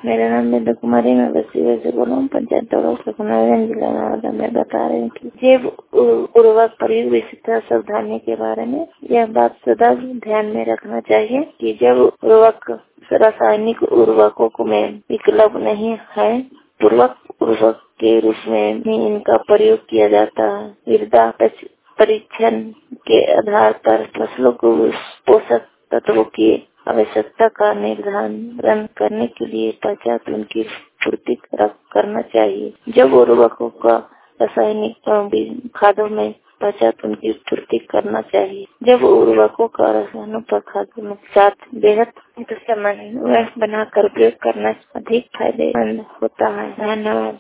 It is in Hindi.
मेरा नाम बिंदु कुमारी, मैं बस्ती से बोल रहा हूँ। पंचायत तौर सकुनागंज जिला नवादा में बता रहे हैं कि जैव उर्वरक प्रयोग विशिष्टता सावधानी के बारे में यह बात सदा ध्यान में रखना चाहिए कि जब उर्वरक रासायनिक उर्वरकों में विकल्प नहीं है, पूर्वक उर्वरक के रूप में भी इनका प्रयोग किया जाता है। मृदा परीक्षण के आधार पर फसलों को पोषक तत्वों की आवश्यकता का निर्धारण करने के लिए पश्चात उनकी पूर्ति करना चाहिए। जब उर्वरकों का रासायनिक खादों में पश्चात उनकी पूर्ति करना चाहिए। जब उर्वरकों का रासायनिक खादों में साथ बेहद समन्वय बनाकर प्रयोग करना अधिक फायदेमंद होता है। धन्यवाद।